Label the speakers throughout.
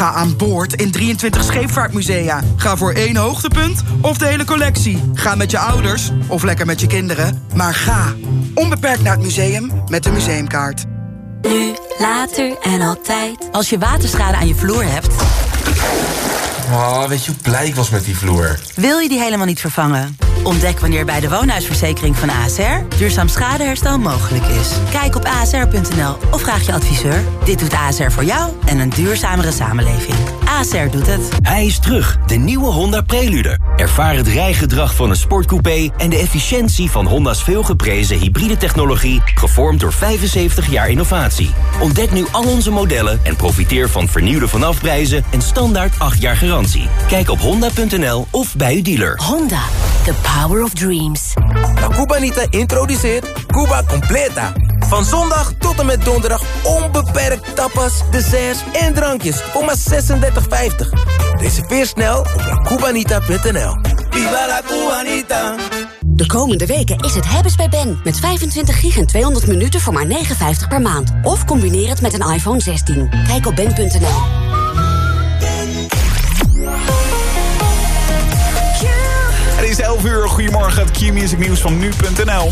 Speaker 1: Ga aan boord in 23 scheepvaartmusea. Ga voor 1 hoogtepunt of de hele collectie. Ga met je ouders of lekker met je kinderen. Maar ga onbeperkt naar het museum met de museumkaart.
Speaker 2: Nu, later en altijd. Als je waterschade aan je vloer hebt...
Speaker 3: Oh, weet je hoe blij ik was met die vloer?
Speaker 2: Wil je die helemaal niet vervangen? Ontdek wanneer bij de woonhuisverzekering van ASR duurzaam schadeherstel mogelijk is. Kijk op asr.nl of vraag je adviseur. Dit doet ASR voor jou en een duurzamere samenleving. ASR doet het.
Speaker 4: Hij is terug, de nieuwe Honda Prelude. Ervaar het rijgedrag van een sportcoupé en de efficiëntie van Honda's veelgeprezen hybride technologie, gevormd door 75 jaar innovatie. Ontdek nu al onze modellen en profiteer van vernieuwde vanafprijzen en standaard 8 jaar garantie. Kijk op honda.nl of bij uw dealer.
Speaker 2: Honda, the power of dreams.
Speaker 5: La Cubanita introduceert Cuba Completa. Van zondag tot en met donderdag onbeperkt tapas, desserts en drankjes voor maar $36,50. Reserveer snel op lacubanita.nl. Viva la Cubanita!
Speaker 6: De komende weken is het hebben's bij Ben. Met 25 gig en 200 minuten voor maar $59 per maand. Of combineer het met een iPhone 16. Kijk op ben.nl.
Speaker 7: Het is 11 uur. Goedemorgen, het Q-music nieuws van nu.nl.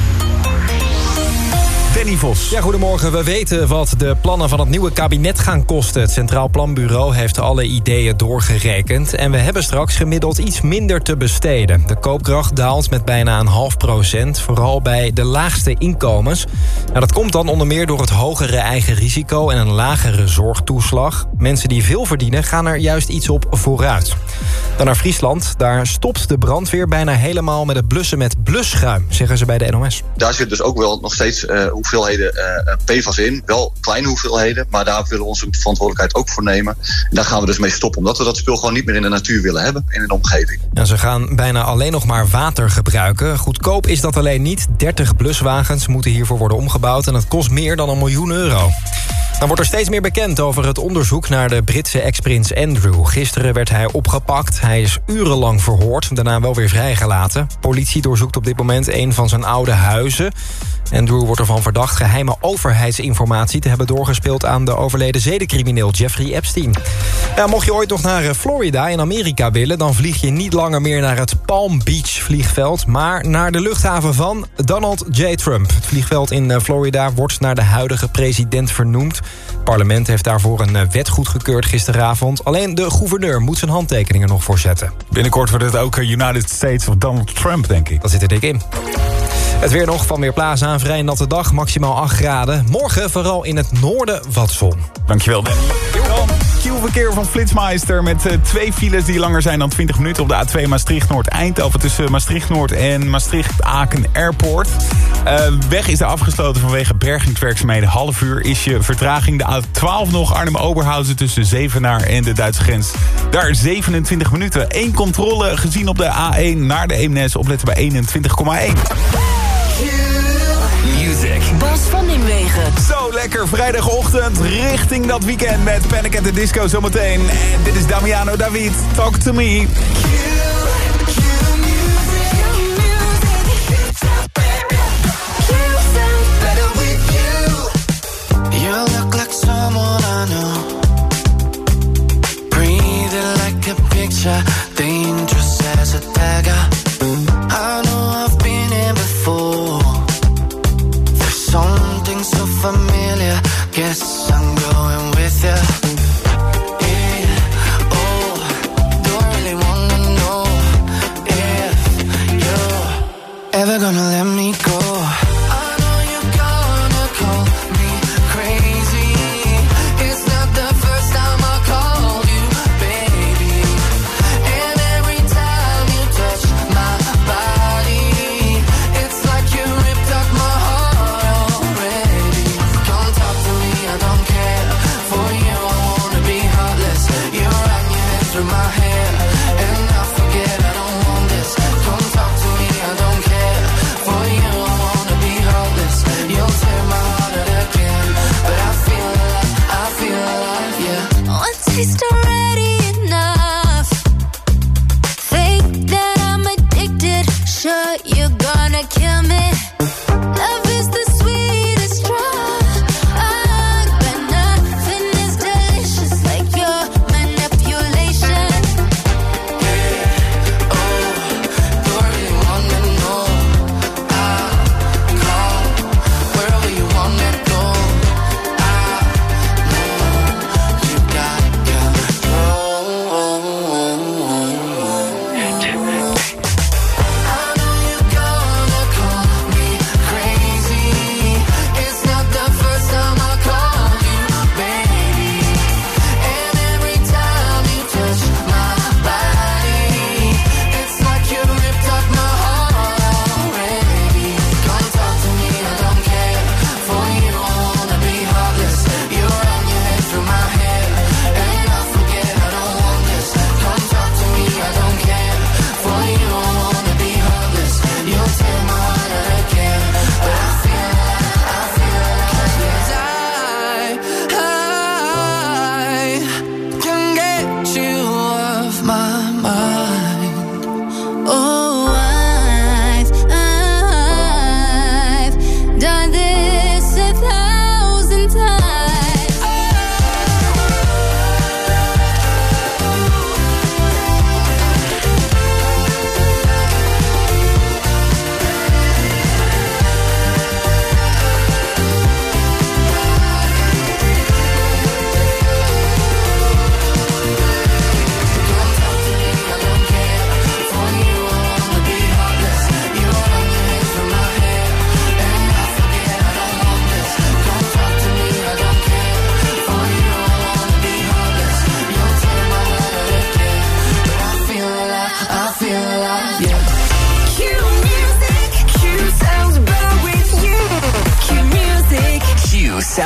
Speaker 7: Danny Vos.
Speaker 8: Ja, goedemorgen. We weten wat de plannen van het nieuwe kabinet gaan kosten. Het Centraal Planbureau heeft alle ideeën doorgerekend. En we hebben straks gemiddeld iets minder te besteden. De koopkracht daalt met bijna 0,5%. Vooral bij de laagste inkomens. Nou, dat komt dan onder meer door het hogere eigen risico en een lagere zorgtoeslag. Mensen die veel verdienen gaan er juist iets op vooruit. Dan naar Friesland. Daar stopt de brandweer bijna helemaal met het blussen met blusschuim, zeggen ze bij de NOS.
Speaker 9: Daar zit dus ook wel nog steeds hoeveelheden PFAS in. Wel kleine hoeveelheden, maar daar willen we onze verantwoordelijkheid ook voor nemen. En daar gaan we dus mee stoppen, omdat we dat spul gewoon niet meer in de natuur willen hebben, in een omgeving.
Speaker 8: Ja, ze gaan bijna alleen nog maar water gebruiken. Goedkoop is dat alleen niet. 30 bluswagens moeten hiervoor worden omgebouwd en dat kost meer dan €1 miljoen. Dan wordt er steeds meer bekend over het onderzoek naar de Britse ex-prins Andrew. Gisteren werd hij opgepakt. Hij is urenlang verhoord, daarna wel weer vrijgelaten. Politie doorzoekt op dit moment een van zijn oude huizen. Andrew wordt ervan verdacht geheime overheidsinformatie te hebben doorgespeeld aan de overleden zedencrimineel Jeffrey Epstein. Ja, mocht je ooit nog naar Florida in Amerika willen, dan vlieg je niet langer meer naar het Palm Beach vliegveld, maar naar de luchthaven van Donald J. Trump. Het vliegveld in Florida wordt naar de huidige president vernoemd. Het parlement heeft daarvoor een wet goedgekeurd gisteravond. Alleen de gouverneur moet zijn handtekeningen nog voor zetten.
Speaker 7: Binnenkort wordt het ook United States of Donald Trump, denk ik.
Speaker 8: Dat zit er dik in. Het weer nog van Weerplaza, een vrij natte dag, maximaal 8 graden. Morgen vooral in het noorden wat zon.
Speaker 7: Dankjewel, Danny. Q-verkeer van Flitsmeister met 2 files die langer zijn dan 20 minuten op de A2 Maastricht-Noord-Eindhoven tussen Maastricht-Noord en Maastricht-Aken Airport. Weg is er afgesloten vanwege bergingswerkzaamheden. Half uur is je vertraging. De A12 nog Arnhem-Oberhausen tussen Zevenaar en de Duitse grens. Daar 27 minuten. 1 controle gezien op de A1 naar de Eemnes. Opletten bij 21,1.
Speaker 4: Music.
Speaker 2: Bas van Nimwegen.
Speaker 7: Zo lekker vrijdagochtend richting dat weekend met Panic at the Disco zometeen. En dit is Damiano David. Talk to me.
Speaker 10: You look like someone I know. Breathing like a picture, dangerous as a dagger. I know I've been here before. There's something so familiar. Guess I'm going with you. Yeah, oh, don't really wanna know if you're ever gonna let me go.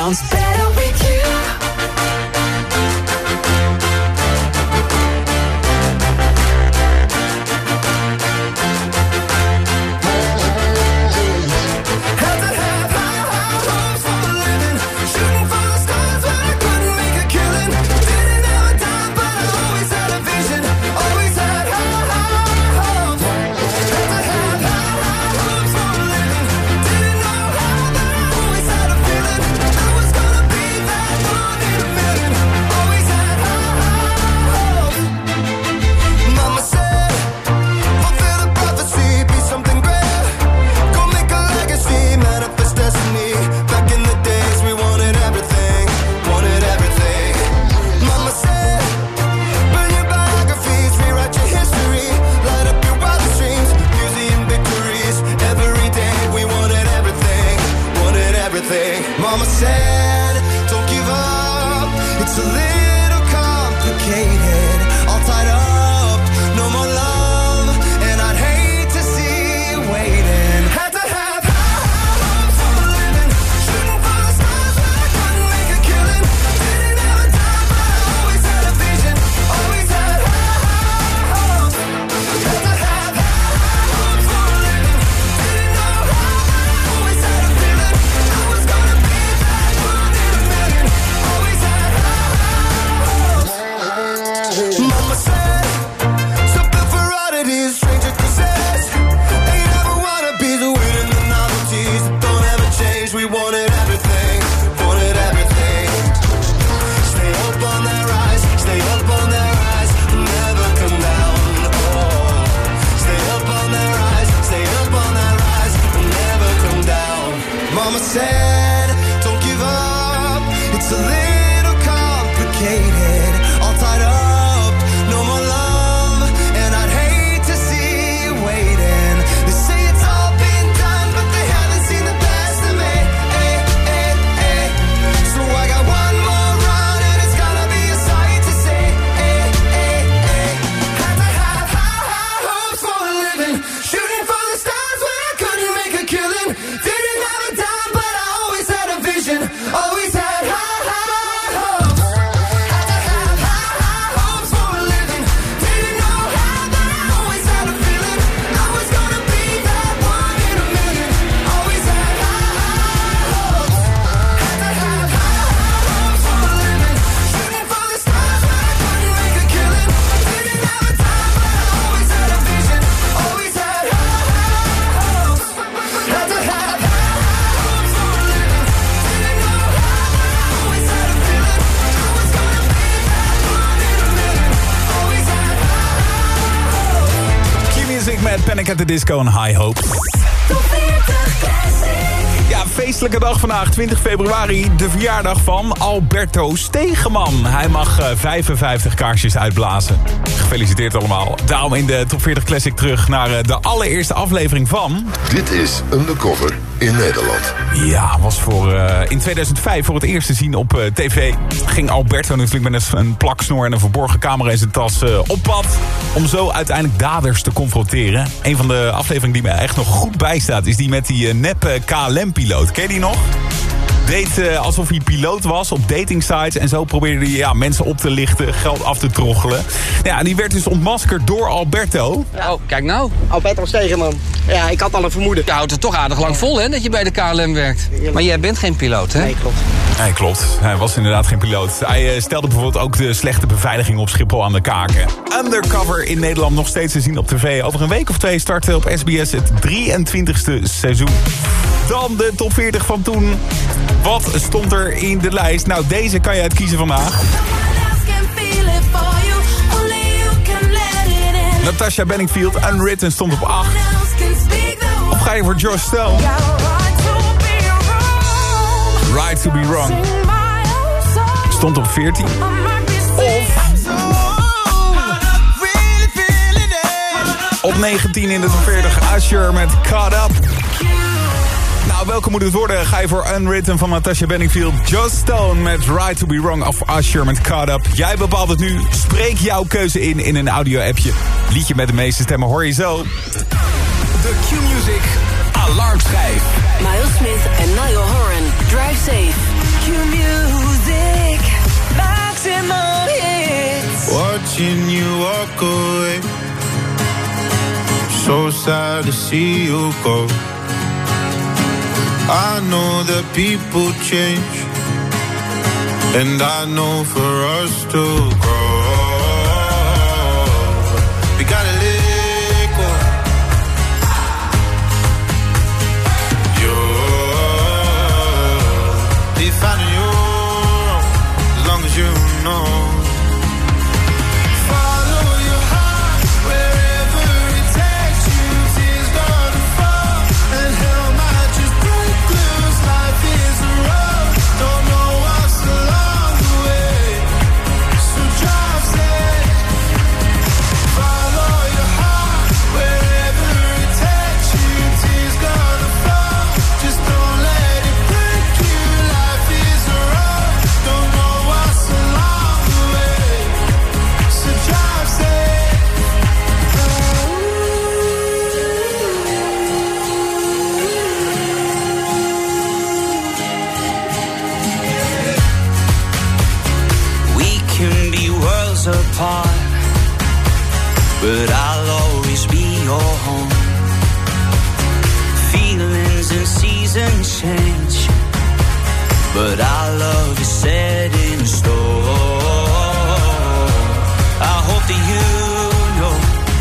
Speaker 11: sounds better with you.
Speaker 10: Mama said, don't give up. It's a little complicated. All tied up, no more love. And I'd hate to see you waiting. Had to have high hopes for a living. Shooting for the stars, but I couldn't make a killing. Didn't have a dime, but I always had a vision. Always had high hopes. Had to have high hopes for a living. Didn't know how, but I always had a feeling. I was gonna be that one in a million. Always had high hopes. Mama said, something for oddities, stranger possess. Ain't ever wanna be the winning the novelties that don't ever change. We wanted everything, wanted everything. Stay up on that rise, stay up on that rise, never come down. Oh, stay up on that rise, stay up on that rise, never come down. Mama said, don't give up. It's a little complicated, all tied up, no more love, and I'd hate to see you waiting. They say it's all been done, but they haven't seen the best of me. So I got one more run, and it's gonna be a sight to see. Had to have high hopes for a living, shooting for the stars when I couldn't make a killing. Didn't have a dime, but I always had a vision. Always had high hopes. Had to have high hopes for a living. Didn't know how, but I always had a feeling. I was gonna be that one in a million. Always had high hopes. Had to have high hopes for a living. Shooting for the stars when I couldn't make a killing. Didn't have a dime, but I always had a vision. Always had high hopes. Had to have high hopes for a living. Didn't know how, but I always had a feeling. I was gonna be that one in a million. Always had high hopes.
Speaker 7: Q-Music met Panic at the Disco en High Hopes. Ja, feestelijke dag vandaag, 20 februari, de verjaardag van Alberto Stegeman. Hij mag 55 kaarsjes uitblazen. Gefeliciteerd allemaal. Daarom in de Top 40 Classic terug naar de allereerste aflevering van...
Speaker 12: Dit is Undercover in Nederland.
Speaker 7: Ja, was in 2005 voor het eerst te zien op tv. Ging Alberto natuurlijk met een plaksnor en een verborgen camera in zijn tas op pad. Om zo uiteindelijk daders te confronteren. Een van de afleveringen die me echt nog goed bijstaat is die met die neppe KLM-piloot. Ken je die nog? Deed alsof hij piloot was op datingsites en zo probeerde hij mensen op te lichten, geld af te troggelen. Ja, die werd dus ontmaskerd door Alberto.
Speaker 13: Oh, kijk nou.
Speaker 14: Alberto Stegeman. Ja, ik had al een vermoeden.
Speaker 13: Je houdt het toch aardig lang vol, hè, dat je bij de KLM werkt. Maar jij bent geen piloot, hè?
Speaker 14: Nee, klopt.
Speaker 7: Nee, klopt. Hij was inderdaad geen piloot. Hij stelde bijvoorbeeld ook de slechte beveiliging op Schiphol aan de kaken. Undercover in Nederland nog steeds te zien op tv. Over een week of 2 starten op SBS het 23e seizoen. Dan de top 40 van toen. Wat stond er in de lijst? Nou, deze kan je uitkiezen vandaag. Natasha Bedingfield, Unwritten, stond op 8. Of ga je voor Joss Stone? Right to be wrong. Stond op 14. Of op 19 in de top 40, Usher met Caught Up. Nou, welke moet het worden? Ga je voor Unwritten van Natasha Bedingfield, Joss Stone met Right to be Wrong of Usher met Caught Up. Jij bepaalt het nu. Spreek jouw keuze in een audio-appje. Liedje met de meeste stemmen hoor je zo.
Speaker 15: De Q-Music alarmschijf.
Speaker 11: Miles Smith en Niall Horan. Drive safe.
Speaker 10: music, maximum hits.
Speaker 11: Watching you walk away, so sad to see you go. I know that people change, and I know for us to grow, we gotta let go. You're finding your own, as long as you know.
Speaker 10: Apart, but I'll always be your home. Feelings and seasons change, but our love is set in stone. I hope that you know,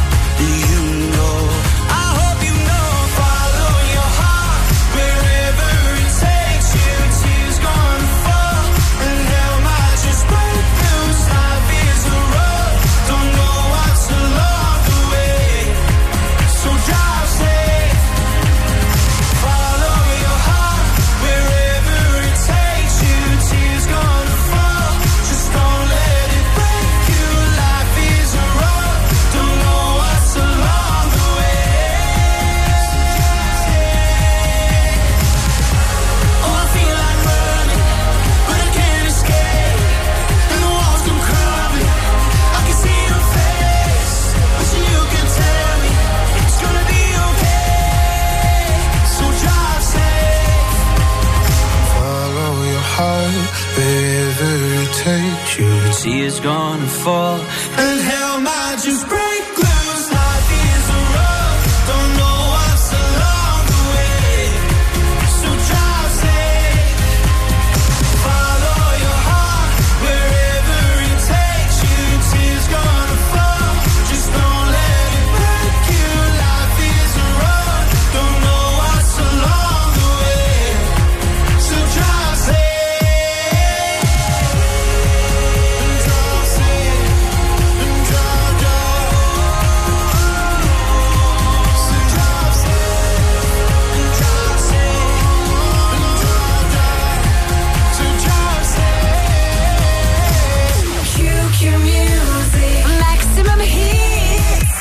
Speaker 10: I hope you know. Follow your heart wherever it takes you. Tears gonna fall and hell might just break loose. Life is a road, don't know what's along the way, so drive safe. Follow your heart wherever it takes you. Tears gonna fall, just don't let it break you. Life is a road, don't know what's along the way. Oh, I feel like running, but I can't escape. And the walls come crumbling, I can see your face, but you can tell me it's gonna be okay. So drive safe.
Speaker 11: Follow your heart wherever it takes you.
Speaker 10: Tears gonna fall and hell might just break loose. Life is a road, don't know what's along the way, so drive safe. Follow your heart wherever it takes you. Tears gonna fall, just don't let it break you. Life is a road, don't know what's along the way, so drive safe. Drive safe, drive, so drive safe, drive safe, so drive safe. QQ music, maximum hits.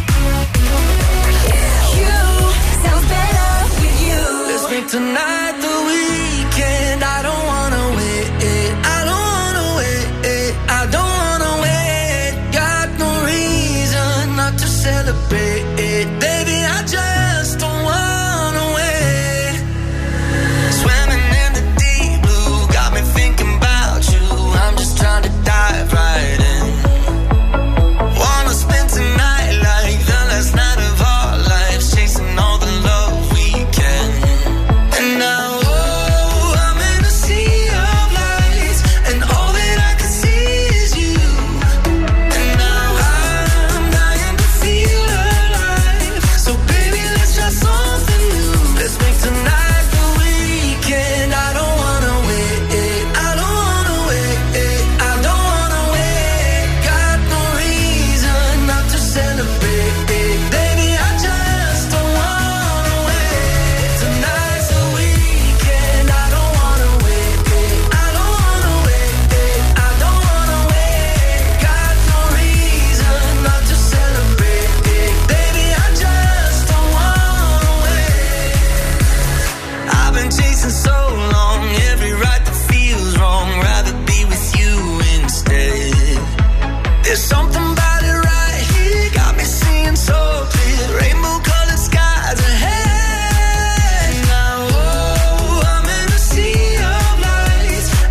Speaker 10: You sounds better with you. Let's make tonight the weekend. I don't wanna wait. I don't wanna wait. I don't wanna wait. Got no reason not to celebrate. Baby, I just don't wanna wait. Swimming in the deep blue, got me thinking about you. I'm just trying to dive right in. Wanna spend tonight like the last night of our lives, chasing all the love we can. And now, oh, I'm in a sea of lights, and all that I can see is you. And now I'm dying to feel alive. So baby, let's try something new. Let's make tonight the weekend. I don't wanna wait. I don't wanna wait. I don't wanna wait. Got no reason not to celebrate. Baby, I just don't wanna wait. Tonight's the weekend. I don't wanna wait. I don't wanna wait. I don't wanna wait. Got no reason not to celebrate. Baby, I just don't wanna wait. I've been chasing so long, every right that feels wrong. Rather be with you instead. There's something about it right here, got me seeing so clear. Rainbow colored skies ahead. Now, oh, I'm in a sea of lights,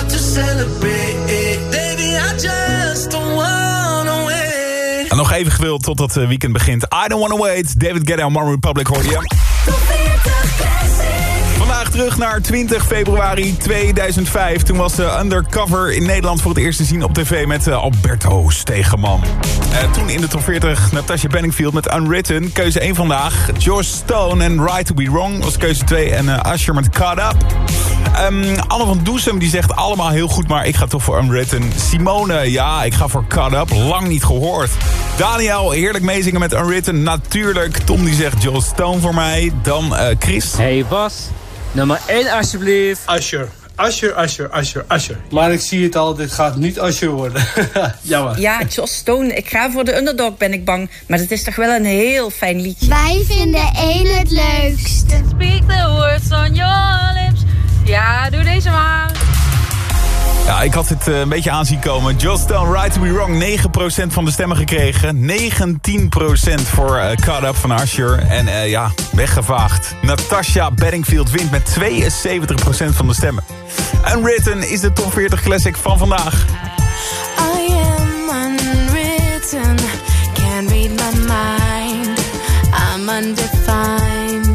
Speaker 10: lot to celebrate. Baby, I just don't wanna wait.
Speaker 7: En nog even gewild tot het weekend begint. I don't wanna wait. David Guetta en One Republic hoorde je. Vandaag terug naar 20 februari 2005. Toen was Undercover in Nederland voor het eerst te zien op tv met Alberto Stegeman. Toen in de top 40 Natasha Bedingfield met Unwritten. Keuze 1 vandaag. Joss Stone en Right to Be Wrong was keuze 2. En Usher met Caught Up. Anne van Doesem die zegt allemaal heel goed, maar ik ga toch voor Unwritten. Simone, ja, ik ga voor Caught Up. Lang niet gehoord. Daniel, heerlijk meezingen met Unwritten. Natuurlijk. Tom die zegt Joss Stone voor mij. Dan Chris.
Speaker 15: Hey Bas, nummer 1 alsjeblieft. Usher. Usher. Maar ik zie het al, dit gaat niet Usher worden. Jammer.
Speaker 16: Ja, Joss Stone. Ik ga voor de underdog, ben ik bang. Maar het is toch wel een heel fijn liedje.
Speaker 17: Wij vinden 1 het leukst.
Speaker 18: Speak the words on your lips. Ja, doe deze maar.
Speaker 7: Ja, ik had dit een beetje aanzien komen. Joss Stone, Right to Be Wrong, 9% van de stemmen gekregen. 19% voor Caught Up van Usher. En weggevaagd. Natasha Bedingfield wint met 72% van de stemmen. Unwritten is de top 40 classic van vandaag.
Speaker 19: I am unwritten, can't read my mind, I'm undefined.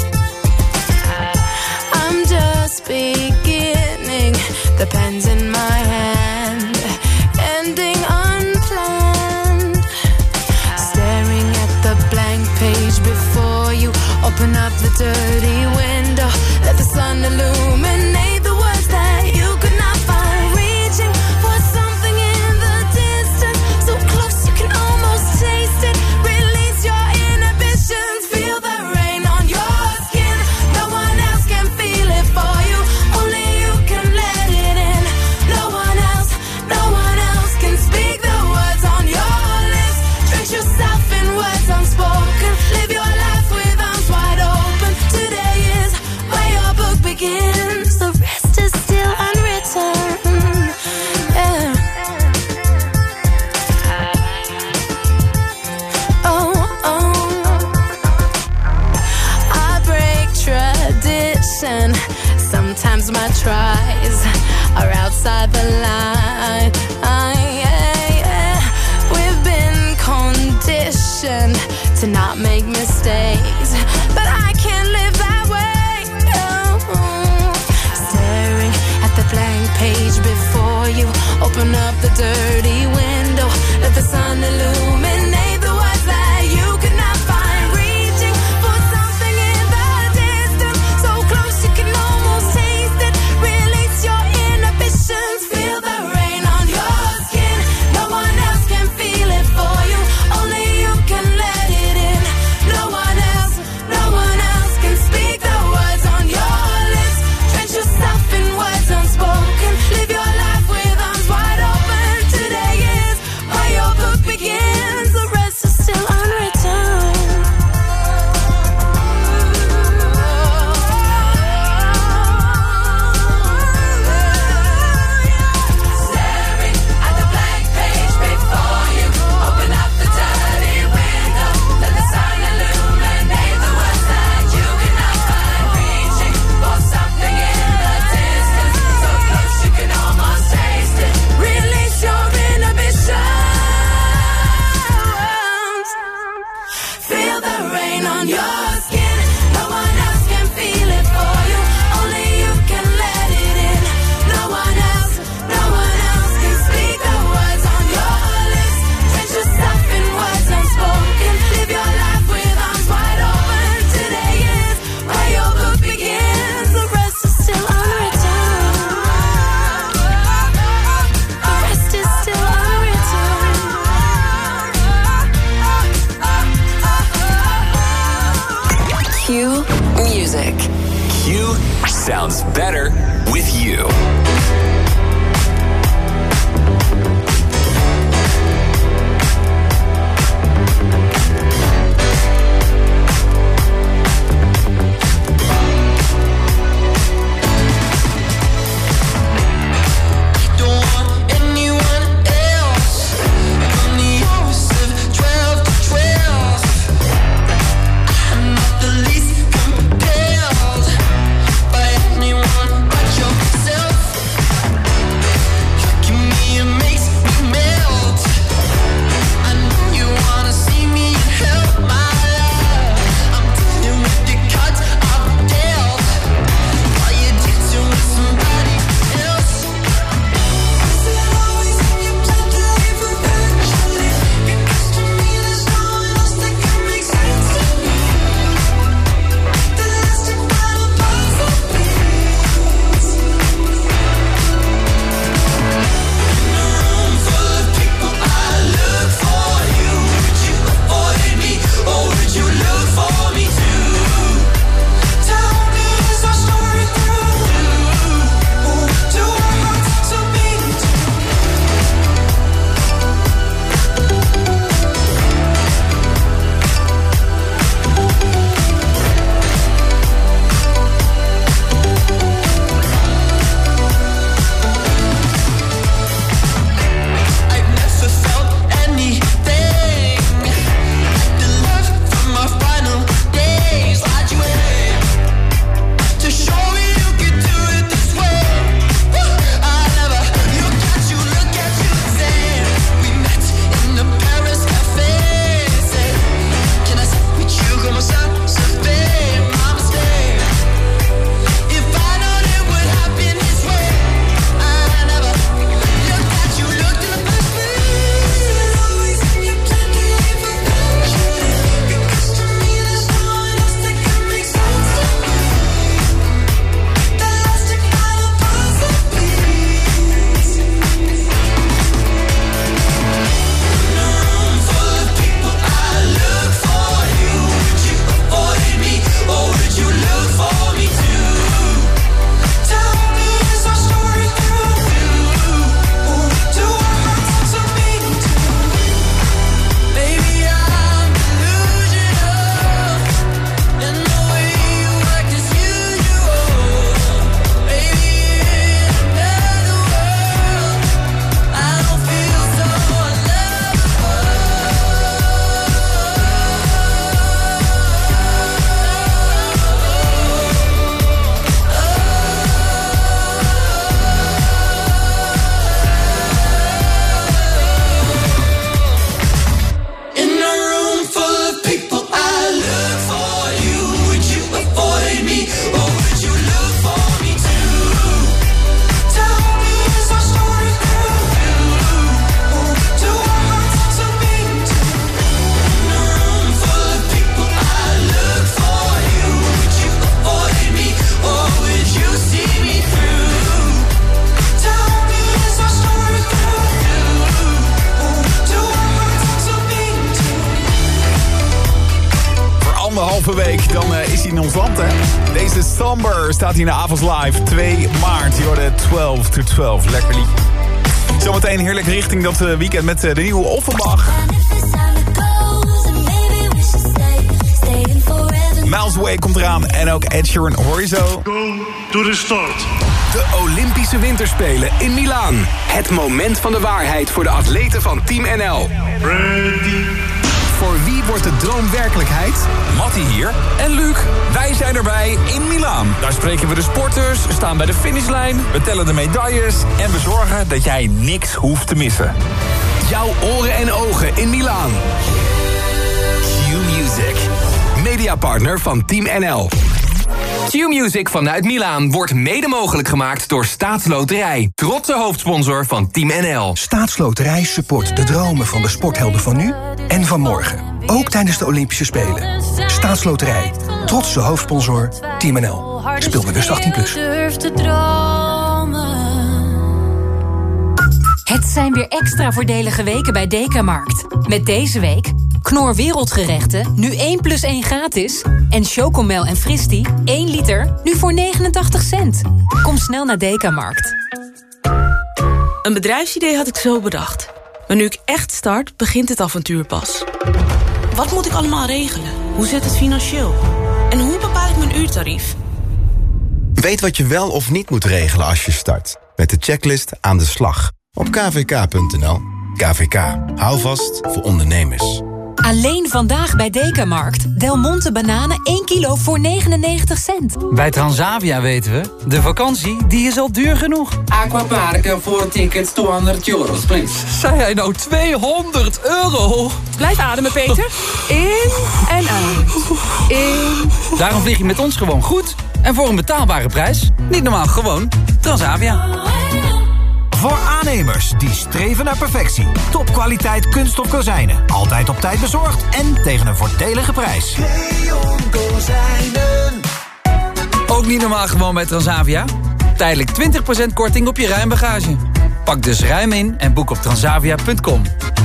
Speaker 19: I'm just beginning, the pen's in my hand, ending unplanned. Staring at the blank page before you, open up the dirty window, let the sun illuminate the words that you could not find. Reaching for something in the distance, so close you can almost taste it. Release your inhibitions, feel the rain on your skin. No one else can feel it for you, only you can let it in. No one else can speak the words on your lips. Drench yourself in words unspoken, live your life with arms wide open. Today is where your book begins, the rest is still unwritten. Yeah. I break tradition. Sometimes my tries are outside the line. We've been conditioned to not make mistakes, but I can't live that way. No. Staring at the blank page before you, open up the dirty window, let the sun illuminate the words that you could not find. Reaching for something in the distance, so close you can almost taste it. Release your inhibitions, feel the rain on your skin. No one else can feel it for you, only you can let it in. No one else can speak the words on your lips. Drench yourself in words unspoken, live your life with arms wide open. Today is where your book begins, the rest is still unwritten. Staring at the blank page before you, open up the dirty window, let the sun illuminate the words that you cannot find. Reaching for something in the distance, so close you can almost taste it. Release your inhibitions, feel the rain on your skin. No one else can feel it for you, only you can let it in. No one else can speak the words on your lips. Drench yourself in words unspoken, live your life with arms wide open. Today is where your book begins, the rest is still unwritten. The rest is still unwritten.
Speaker 20: Q Music.
Speaker 21: Q sounds better with you.
Speaker 10: Don't want anyone else. Only yours of 12 to 12. I'm not the least compelled by anyone but yourself.
Speaker 7: week, dan is hij in ons land, hè. Deze Somber staat hier in de Avonds Live, 2 maart. Je hoorde 12 to 12, lekker liedje. Zometeen heerlijk richting dat weekend met de nieuwe Offenbach. Miles Away komt eraan en ook Ed Sheeran Horizo.
Speaker 20: Go to the start.
Speaker 21: De Olympische Winterspelen in Milaan. Het moment van de waarheid voor de atleten van Team NL.
Speaker 20: Ready.
Speaker 21: Voor wie wordt de droom werkelijkheid?
Speaker 22: Mattie hier en Luc. Wij zijn erbij in Milaan. Daar spreken we de sporters, staan bij de finishlijn, we tellen de medailles en we zorgen dat jij niks hoeft te missen.
Speaker 21: Jouw oren en ogen in Milaan. Q-Music. Mediapartner van Team NL. Q-Music vanuit Milaan wordt mede mogelijk gemaakt door Staatsloterij. Trotse hoofdsponsor van Team NL.
Speaker 23: Staatsloterij support de dromen van de sporthelden van nu en van morgen. Ook tijdens de Olympische Spelen. Staatsloterij. Trotse hoofdsponsor Team NL. Speel bewust 18+.
Speaker 24: Het zijn weer extra voordelige weken bij Dekamarkt. Met deze week Knor Wereldgerechten, nu 1 + 1 gratis. En Chocomel en Fristie, 1 liter, nu voor 89 cent. Kom snel naar Dekamarkt.
Speaker 25: Een bedrijfsidee had ik zo bedacht. Maar nu ik echt start, begint het avontuur pas. Wat moet ik allemaal regelen? Hoe zit het financieel? En hoe bepaal ik mijn uurtarief?
Speaker 26: Weet wat je wel of niet moet regelen als je start. Met de checklist aan de slag. Op kvk.nl. KVK. Hou vast voor ondernemers.
Speaker 24: Alleen vandaag bij Dekamarkt. Del Monte bananen 1 kilo voor 99 cent.
Speaker 27: Bij Transavia weten we, de vakantie die is al duur genoeg.
Speaker 28: Aquaparken voor tickets €200, please.
Speaker 27: Zei hij nou €200?
Speaker 25: Blijf ademen, Peter. In en uit. In.
Speaker 27: Daarom vlieg je met ons gewoon goed. En voor een betaalbare prijs. Niet normaal, gewoon Transavia.
Speaker 29: Voor aannemers die streven naar perfectie. Topkwaliteit kunststof kozijnen. Altijd op tijd bezorgd en tegen een voordelige prijs.
Speaker 10: Leon Kozijnen.
Speaker 27: Ook niet normaal gewoon bij Transavia. Tijdelijk 20% korting op je ruimbagage. Pak dus ruim in en boek op transavia.com.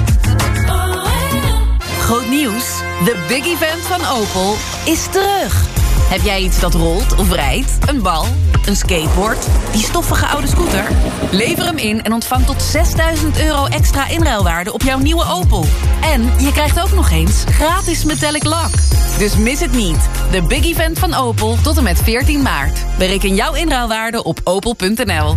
Speaker 30: Groot nieuws. De big event van Opel is terug. Heb jij iets dat rolt of rijdt? Een bal? Een skateboard? Die stoffige oude scooter? Lever hem in en ontvang tot €6.000 extra inruilwaarde op jouw nieuwe Opel. En je krijgt ook nog eens gratis metallic lak. Dus mis het niet. De big event van Opel tot en met 14 maart. Bereken jouw inruilwaarde op opel.nl.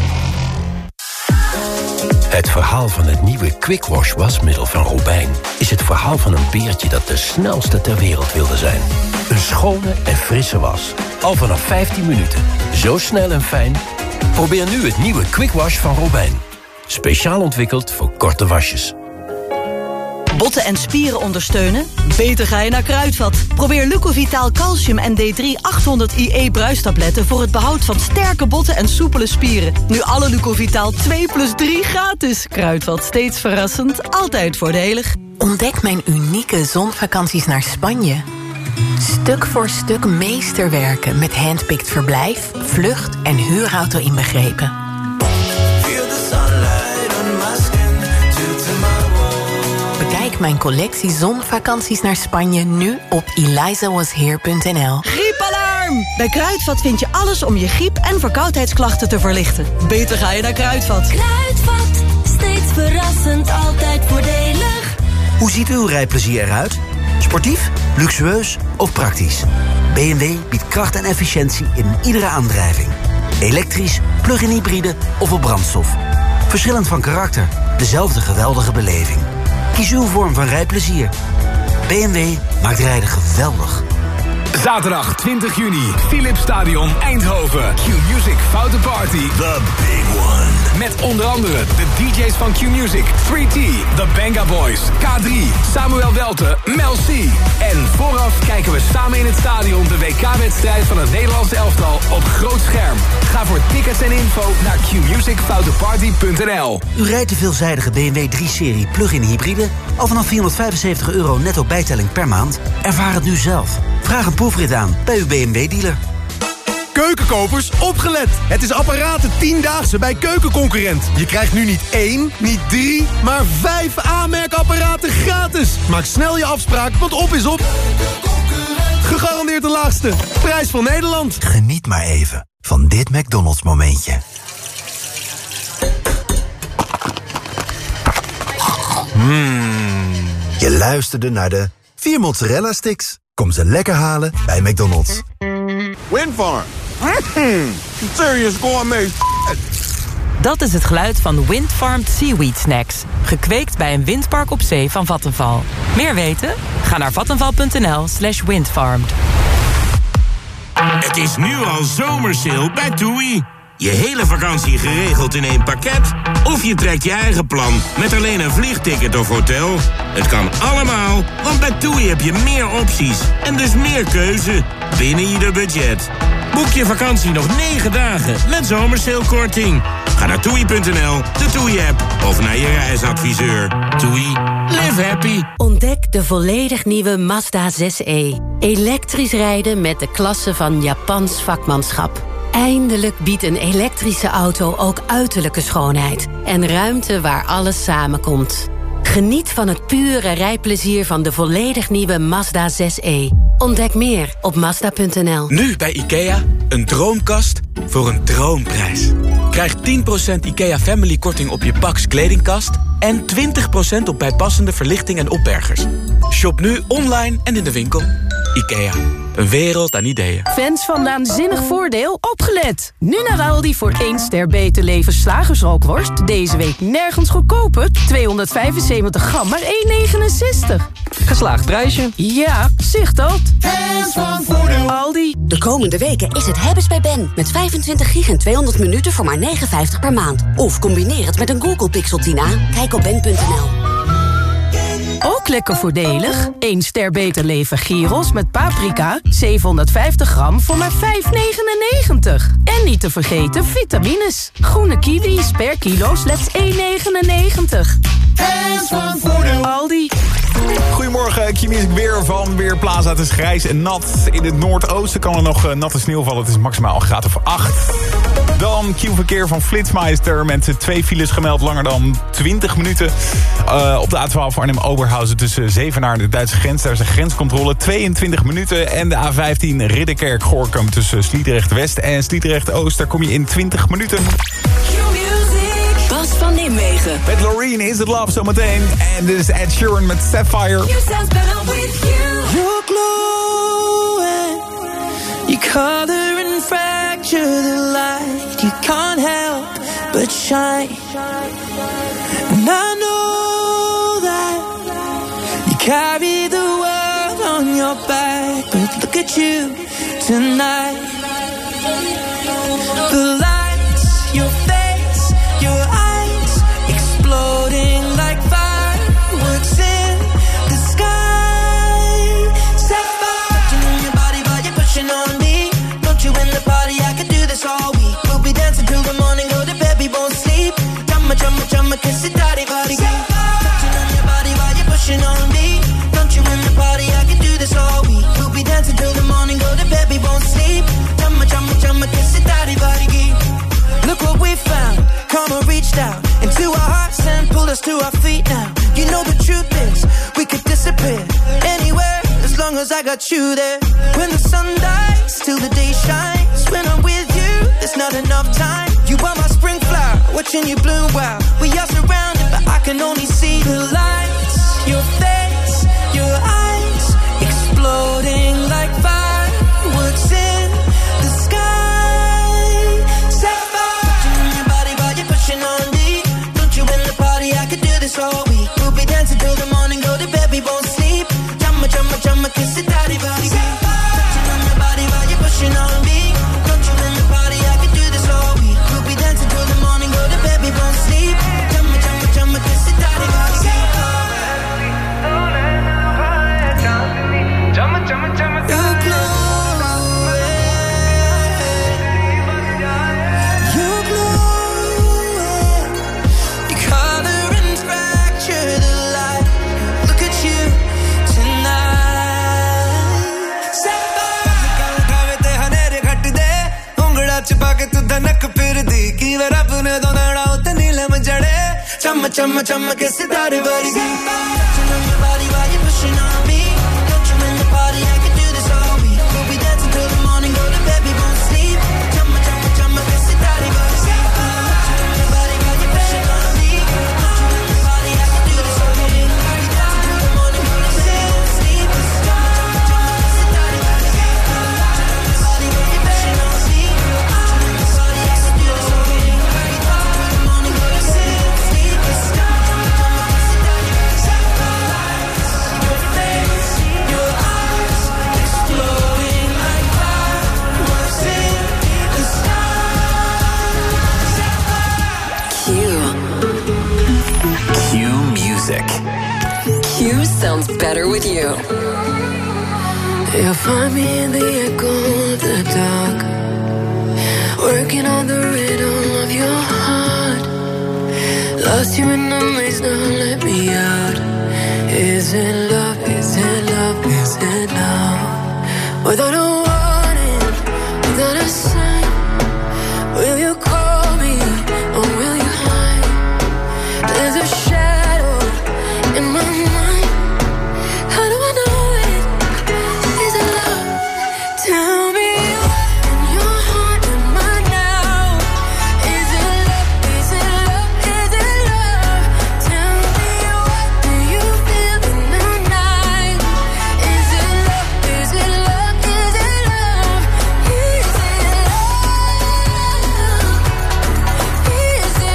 Speaker 31: Het verhaal van het nieuwe Quick Wash wasmiddel van Robijn is het verhaal van een beertje dat de snelste ter wereld wilde zijn. Een schone en frisse was. Al vanaf 15 minuten. Zo snel en fijn. Probeer nu het nieuwe Quick Wash van Robijn. Speciaal ontwikkeld voor korte wasjes.
Speaker 32: Botten en spieren ondersteunen? Beter ga je naar Kruidvat. Probeer Lucovitaal Calcium en D3 800 IE bruistabletten voor het behoud van sterke botten en soepele spieren. Nu alle Lucovitaal 2+3 gratis. Kruidvat, steeds verrassend, altijd voordelig.
Speaker 33: Ontdek mijn unieke zonvakanties naar Spanje. Stuk voor stuk meesterwerken met handpicked verblijf, vlucht en huurauto inbegrepen. Bekijk mijn collectie zonvakanties naar Spanje nu op elizawasheer.nl.
Speaker 32: Griepalarm! Bij Kruidvat vind je alles om je griep- en verkoudheidsklachten te verlichten. Beter ga je naar Kruidvat.
Speaker 10: Kruidvat, steeds verrassend, altijd voordelig.
Speaker 29: Hoe ziet uw rijplezier eruit? Sportief, luxueus of praktisch? BMW biedt kracht en efficiëntie in iedere aandrijving. Elektrisch, plug-in hybride of op brandstof. Verschillend van karakter, dezelfde geweldige beleving. Kies uw vorm van rijplezier. BMW maakt rijden geweldig.
Speaker 21: Zaterdag 20 juni, Philips Stadion Eindhoven. Q-Music Foute Party. The Big One. Met onder andere de DJ's van Q-Music, 3T, The Banga Boys, K3, Samuel Welte, Mel C. En vooraf kijken we samen in het stadion de WK-wedstrijd van het Nederlandse elftal op groot scherm. Ga voor tickets en info naar qmusicfouteparty.nl.
Speaker 29: U rijdt de veelzijdige BMW 3-serie plug-in hybride al vanaf €475 netto bijtelling per maand? Ervaar het nu zelf. Vraag een proefrit aan bij uw BMW-dealer.
Speaker 34: Keukenkopers, opgelet! Het is apparaten 10-daagse bij Keukenconcurrent. Je krijgt nu niet 1, niet 3, maar 5 aanmerkapparaten gratis. Maak snel je afspraak, want op is op. Gegarandeerd de laagste. Prijs van Nederland.
Speaker 1: Geniet maar even van dit McDonald's momentje. Je luisterde naar de 4 mozzarella sticks. Kom ze lekker halen bij McDonald's.
Speaker 2: Windfarm. Serious gourmet.
Speaker 3: Dat is het geluid van Windfarmed Seaweed Snacks. Gekweekt bij een windpark op zee van Vattenfall. Meer weten? Ga naar vattenfall.nl/windfarmed.
Speaker 4: Het is nu al zomersale bij TUI. Je hele vakantie geregeld in één pakket? Of je trekt je eigen plan met alleen een vliegticket of hotel? Het kan allemaal, want bij TUI heb je meer opties en dus meer keuze binnen ieder budget. Boek je vakantie nog 9 dagen met zomersalekorting. Ga naar toei.nl, de TUI-app of naar je reisadviseur. TUI, live happy.
Speaker 5: Ontdek de volledig nieuwe Mazda 6e. Elektrisch rijden met de klasse van Japans vakmanschap. Eindelijk biedt een elektrische auto ook uiterlijke schoonheid en ruimte waar alles samenkomt. Geniet van het pure rijplezier van de volledig nieuwe Mazda 6e. Ontdek meer op Mazda.nl.
Speaker 6: Nu bij IKEA, een droomkast voor een droomprijs. Krijg 10% IKEA Family korting op je Pax kledingkast en 20% op bijpassende verlichting en opbergers. Shop nu online en in de winkel. IKEA, een wereld aan ideeën.
Speaker 8: Fans van Naanzinnig Voordeel, opgelet! Nu naar Aldi voor 1 ster Beter Leven slagersrookworst. Deze week nergens goedkoper. 275 gram, maar 1,69.
Speaker 27: Geslaagd prijsje.
Speaker 8: Ja, zicht dat. Fans van Voordeel. Aldi.
Speaker 9: De komende weken is het hebben's bij Ben. Met 25 gig en 200 minuten voor maar 59 per maand. Of combineer het met een Google Pixel 10a. Kijk op ben.nl.
Speaker 8: Ook lekker voordelig. 1 ster Beter Leven gyros met paprika. 750 gram voor maar 5,99. En niet te vergeten vitamines. Groene kiwis per kilo slechts 1,99.
Speaker 7: Fans van Voordeel.
Speaker 8: Aldi.
Speaker 7: Goedemorgen, Q-Music weer van Weerplaza. Het is grijs en nat. In het noordoosten kan er nog natte sneeuw vallen. Het is maximaal een graad of 8. Dan Q-verkeer van Flitsmeister met 2 files gemeld langer dan 20 minuten. Op de A12 Arnhem-Oberhausen tussen Zevenaar en de Duitse grens. Daar is een grenscontrole 22 minuten. En de A15 Ridderkerk-Gorkum tussen Sliedrecht-West en Sliedrecht-Oost. Daar kom je in 20 minuten.
Speaker 9: Bas van Nimwegen.
Speaker 7: Met Loreen is het Love zometeen. En dit is Ed Sheeran met Sapphire.
Speaker 19: You're glowing. You color and fracture the light. You can't help but shine. And I know that you carry the world on your back. But look at you tonight. The lights, your face, your eyes, exploding like fireworks in the sky. Sapphire, touching on your body while you're pushing on me. Don't you in the party? I could do this all week. We'll be dancing till the morning, go to bed, we won't sleep. Chumma, chumma, chumma, kiss it, daddy, body. Touching on your body while you're pushing on me. Don't you in the party? I could do this all week. We'll be dancing till the morning, go to bed, we won't sleep. Chumma, chumma, chumma, kiss it, daddy, body. Look what we found. Karma reached out into our hearts and pulled us to our feet now. You know the truth is, we could disappear anywhere as long as I got you there. When the sun dies, till the day shines. When I'm with you, there's not enough time. You are my spring flower, watching you bloom wild. We are surrounded, but I can only see the lights. Your face, your eyes, exploding like fireworks in the sky. All week, we'll be dancing till the morning, go to bed, we won't sleep. Chumma, chumma, chumma, kiss it, daddy, body. Touching on your body while you're pushing on me. Don't you in the party? I could do this all week. We'll be dancing till the morning, go to bed, we won't sleep. Chumma, chumma, chumma, kiss it, daddy, body. Chumma, chumma, chumma, you're glowing. You're glowing. You color and fracture the light. Look at you tonight. Sapphire. Uठाwe te hanere ghat de, ungda chupa ke tu dhanak phirdi. Ki var apne donada utte neelam jade. Chamma chamma chamma ke sitare vargi. Touching on your body while you're pushing on me. Don't you in the party? I could do this all week.
Speaker 11: sounds better with you.
Speaker 19: You'll find me in the echo of the dark, working on the rhythm of your heart. Lost you in the maze, now let me out. Is it love, is it love, is it love? Without a warning, without a sign, will you call me or will you hide? There's a shadow in my mind. How do I know it? Is it love? Tell me in your heart and mine now. Is it love? Is it love? Is it love? Tell me what do you feel in the night? Is it love? Is it love? Is it love? Is it love? Is it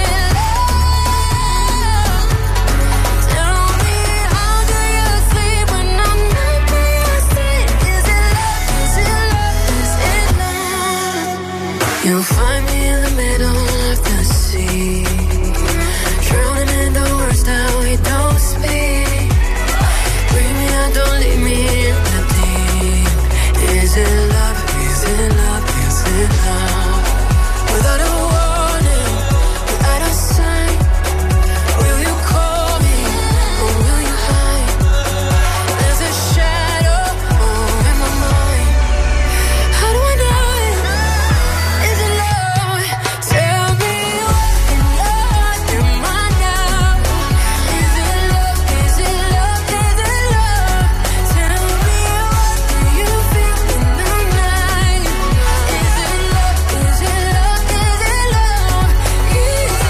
Speaker 19: love? Tell me how do you sleep when I'm not by your side? Is it love? Is it love? Is it love? You'll find me in the middle of the sea, drowning in the words that we don't speak. Bring me out, don't leave me in the deep. Is it love? Is it love? Is it love? Without a warning, without a sign, will you call me or will you hide? There's a shadow in my mind. How do I know it? Is it love? Tell me what in your heart am I now? Is it love? Is it love? Is it love? Tell me what do you feel in the night? Is it love? Is it love? Is it love? Is it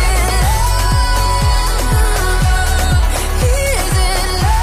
Speaker 19: love? Is it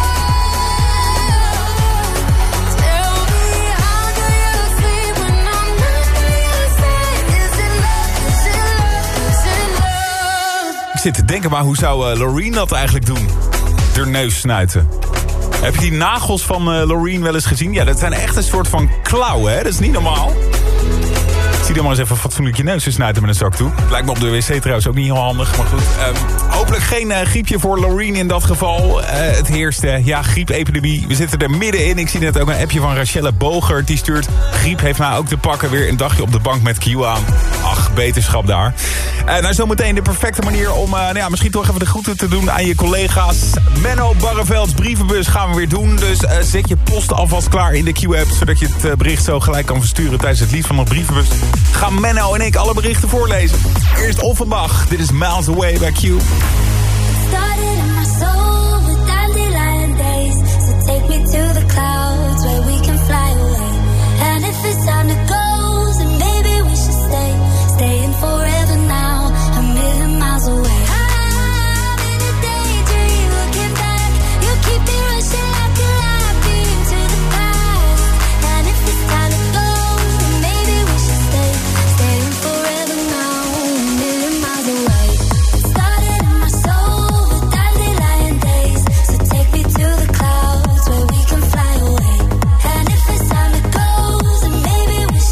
Speaker 19: love? Tell me how do you sleep when I'm not by your side? Is it love? Is it love? Is it love?
Speaker 7: Ik zit te denken, maar hoe zou Loreen dat eigenlijk doen? De neus snuiten. Heb je die nagels van Loreen wel eens gezien? Ja, dat zijn echt een soort van klauwen, hè? Dat is niet normaal. Zie dan maar eens even fatsoenlijk je neus snuiten met een zak toe. Lijkt me op de wc trouwens ook niet heel handig, maar goed. Hopelijk geen griepje voor Loreen in dat geval. Het heerst, griepepidemie. We zitten er middenin. Ik zie net ook een appje van Rachelle Bogert. Die stuurt, griep heeft nou ook te pakken. Weer een dagje op de bank met Q aan. Ach, beterschap daar. Nou, zometeen de perfecte manier om misschien toch even de groeten te doen aan je collega's. Menno Barrevelds brievenbus gaan we weer doen. Dus zet je post alvast klaar in de Q-app, zodat je het bericht zo gelijk kan versturen tijdens het lied van de brievenbus. Gaan Menno en ik alle berichten voorlezen. Eerst Offenbach. Dit is Miles Away bij Q.
Speaker 12: Started in my soul with dandelion days. So take me to the clouds where we can fly away. And if it's time to go, then maybe we should stay. Staying forever now, a million miles away. I'm in a daydream, looking back. You keep me rushing like a light beam to the past. And if it's time to go, then maybe we should stay. Staying forever now, a million miles away. Started in my soul with dandelion days. So take me to the clouds where we can fly away. And if it's time to go, then maybe we should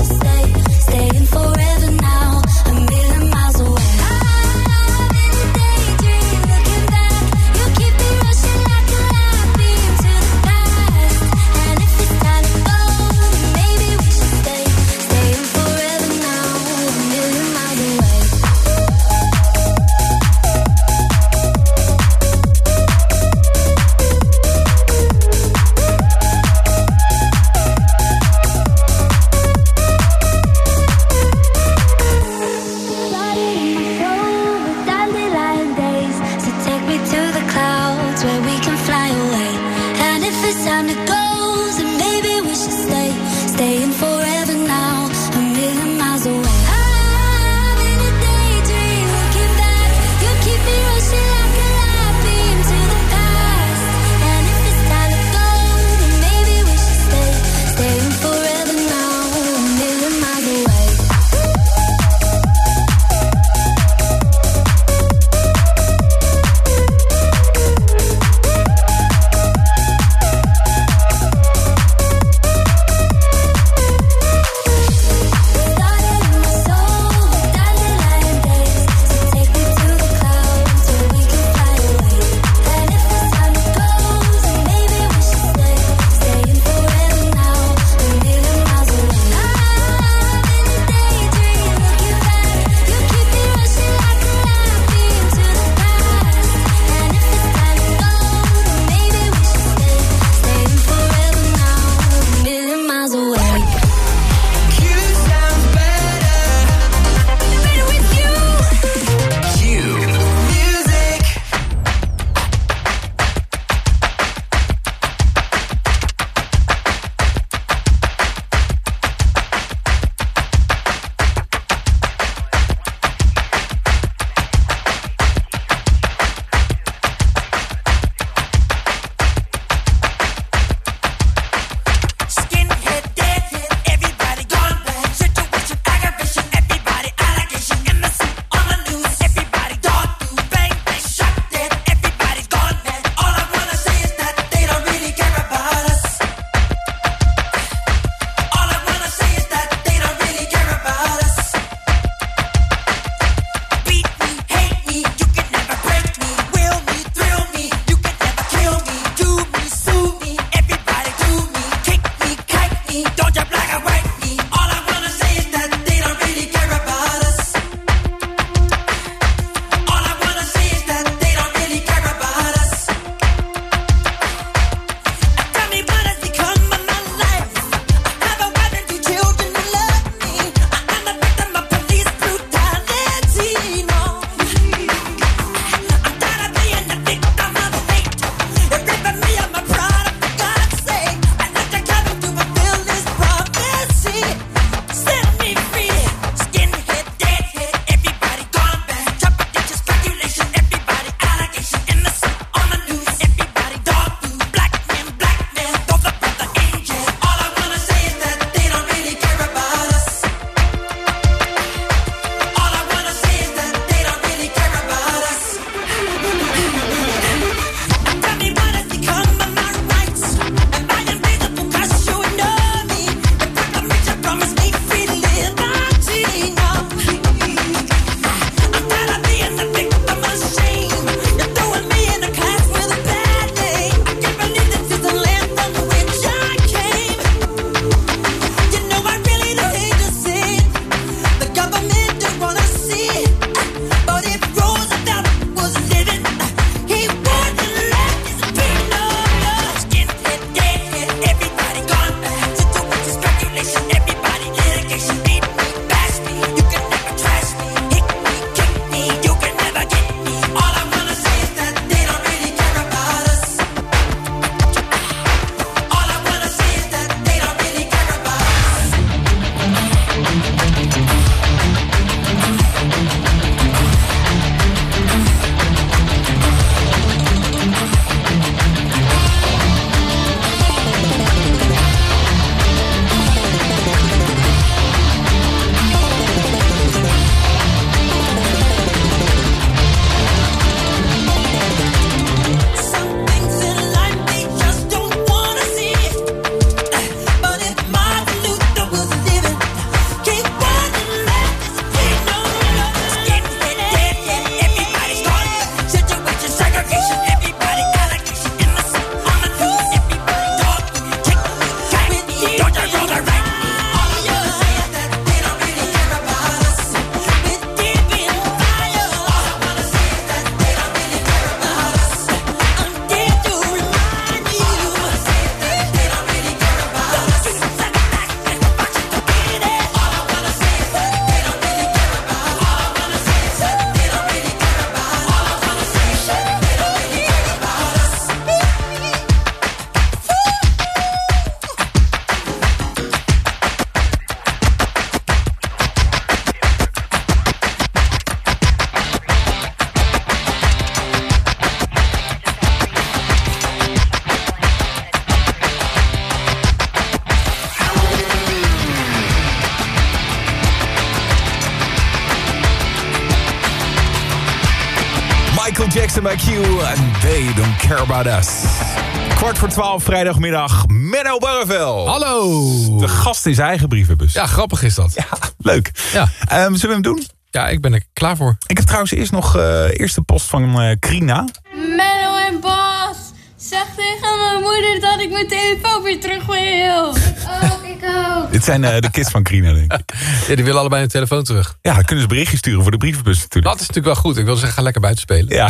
Speaker 7: Michael Jackson bij Q. And they don't care about us. 11:15, vrijdagmiddag. Menno Barreveld.
Speaker 11: Hallo.
Speaker 7: De gast in zijn eigen brievenbus.
Speaker 11: Ja, grappig is dat.
Speaker 7: Ja, leuk.
Speaker 11: Ja.
Speaker 7: Zullen we hem doen?
Speaker 11: Ja, ik ben er klaar voor.
Speaker 7: Ik heb trouwens eerst nog eerste post van Krina.
Speaker 12: Menno en Bas, zeg tegen mijn moeder dat ik mijn telefoon weer terug wil. Ik ook.
Speaker 7: Dit zijn de kids van Krina, denk ik.
Speaker 11: Ja, die willen allebei hun telefoon terug.
Speaker 7: Ja, dan kunnen ze berichtjes sturen voor de brievenbus natuurlijk.
Speaker 11: Dat is natuurlijk wel goed. Ik wil zeggen, ga lekker buiten spelen.
Speaker 7: Ja.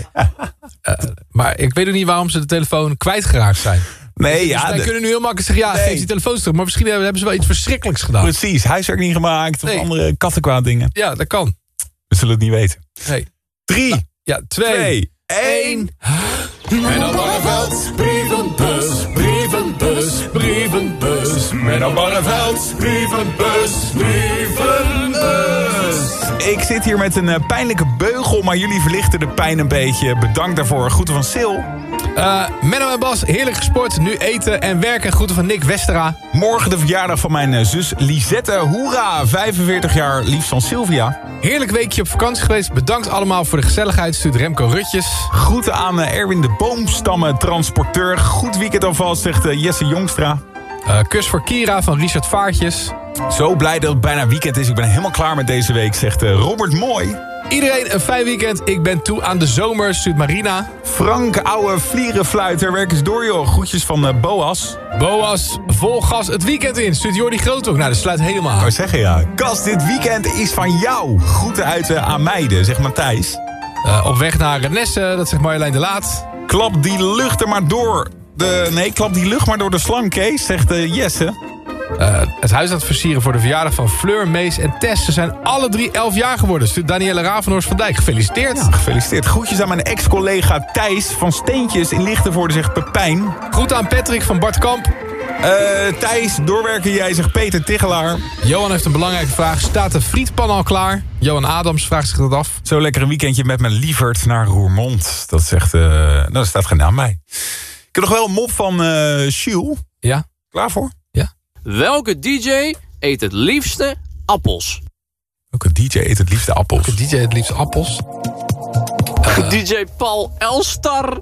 Speaker 11: Maar ik weet ook niet waarom ze de telefoon kwijtgeraakt zijn.
Speaker 7: Nee,
Speaker 11: dus wij kunnen nu heel makkelijk zeggen, geef die telefoon terug. Maar misschien hebben ze wel iets verschrikkelijks gedaan.
Speaker 7: Precies, huiswerk niet gemaakt of andere kattenkwaad dingen.
Speaker 11: Ja, dat kan.
Speaker 7: We zullen het niet weten.
Speaker 11: Nee.
Speaker 7: 3,
Speaker 11: 2,
Speaker 7: 1...
Speaker 21: Menno Barreveld, brievenbus, brievenbus, brievenbus. Menno Barreveld, brievenbus, brievenbus.
Speaker 7: Ik zit hier met een pijnlijke beugel, maar jullie verlichten de pijn een beetje. Bedankt daarvoor. Groeten van Sil.
Speaker 11: Menno en Bas, heerlijk gesport. Nu eten en werken. Groeten van Nick Westera.
Speaker 7: Morgen de verjaardag van mijn zus Lisette. Hoera, 45 jaar, liefst van Sylvia.
Speaker 11: Heerlijk weekje op vakantie geweest. Bedankt allemaal voor de gezelligheid. Stuurt Remco Rutjes.
Speaker 7: Groeten aan Erwin de Boomstammen, transporteur. Goed weekend alvast, zegt Jesse Jongstra.
Speaker 11: Kus voor Kira van Richard Vaartjes.
Speaker 7: Zo blij dat het bijna weekend is. Ik ben helemaal klaar met deze week, zegt Robert Mooi.
Speaker 11: Iedereen een fijn weekend. Ik ben toe aan de zomer, stuurt Marina.
Speaker 7: Frank, ouwe vlierenfluiter, werk eens door joh. Groetjes van Boas.
Speaker 11: Boas, vol gas het weekend in, stuurt Jordi Groothoek. Nou, dat sluit helemaal aan.
Speaker 7: Ik wou zeggen ja. Kas, dit weekend is van jou. Groeten uit Ameide, zegt Matthijs.
Speaker 11: Op weg naar Renesse, dat zegt Marjolein de Laat.
Speaker 7: Klap die lucht er maar door. Klap die lucht maar door de slang, Kees, zegt Jesse.
Speaker 11: Het huis aan het versieren voor de verjaardag van Fleur, Mees en Tess. Ze zijn alle 3 11 jaar geworden. Stuurt Danielle Ravenhorst van Dijk. Gefeliciteerd.
Speaker 7: Ja, gefeliciteerd. Groetjes aan mijn ex-collega Thijs van Steentjes in Lichtenvoorde, zegt Pepijn.
Speaker 11: Groeten aan Patrick van Bart Kamp.
Speaker 7: Thijs, doorwerken jij, zegt Peter Tichelaar.
Speaker 11: Johan heeft een belangrijke vraag. Staat de frietpan al klaar? Johan Adams vraagt zich dat af.
Speaker 7: Zo lekker een weekendje met mijn lieverd naar Roermond. Dat zegt, daar staat geen naam bij. Ik heb nog wel een mop van Sjoel.
Speaker 11: Ja.
Speaker 7: Klaar voor?
Speaker 11: Ja.
Speaker 13: Welke DJ eet het liefste appels?
Speaker 7: Welke DJ eet het liefste appels?
Speaker 11: Welke DJ eet het liefste appels?
Speaker 13: DJ Paul Elstar.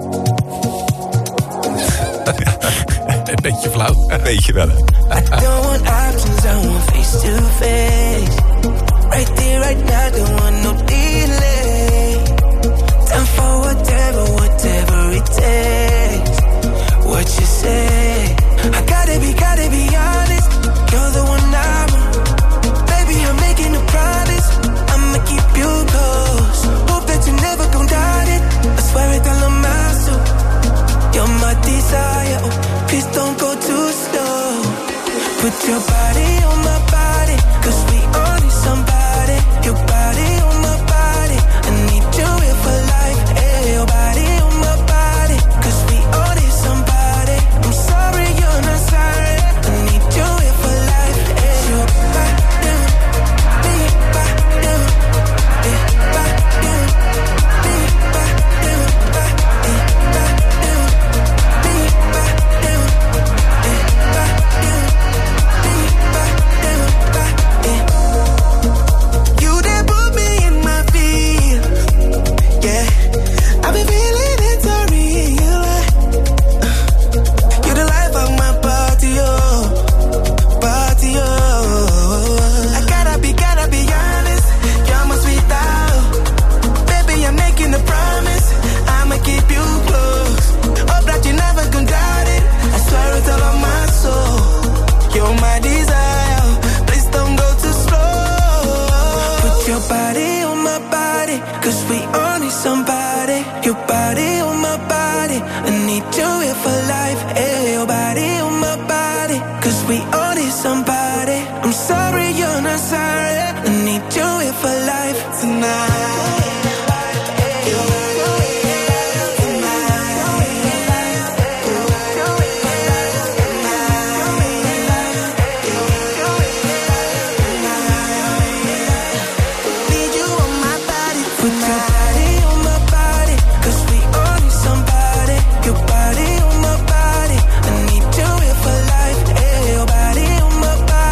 Speaker 11: Een beetje flauw.
Speaker 7: Weet je wel.
Speaker 10: I don't want options, I want face to face. Right there, right now, don't want no delay. Time for whatever it takes. What you say? I gotta be honest. You're the one I want. Baby, I'm making a promise. I'ma keep you close. Hope that you never gon' doubt it. I swear it all on my soul. You're my desire. Oh, please don't go too slow. Put your body on my body, 'cause we all need somebody. Your body on my body. I need you here for life. Hey, your body on my body, 'cause we all need somebody. I'm sorry you're not sorry. I need you here for life. Hey, your body, be body, be body, be You done put me in my feet. Yeah, I've been feeling it so real. You're the life of my party, oh, party, oh. I gotta be honest. You're my sweet doll. Baby, I'm making a promise. I'ma keep you close. Hope that you never gon' doubt it. I swear it's all on my soul. You're my desire. Please don't go too slow. Put your body on my body, 'cause we all need somebody. Your body on my body. I need you here for life. Hey, your body on my body, 'cause we all need somebody. I'm sorry you're not sorry. I need you here for life tonight. Your body on my body.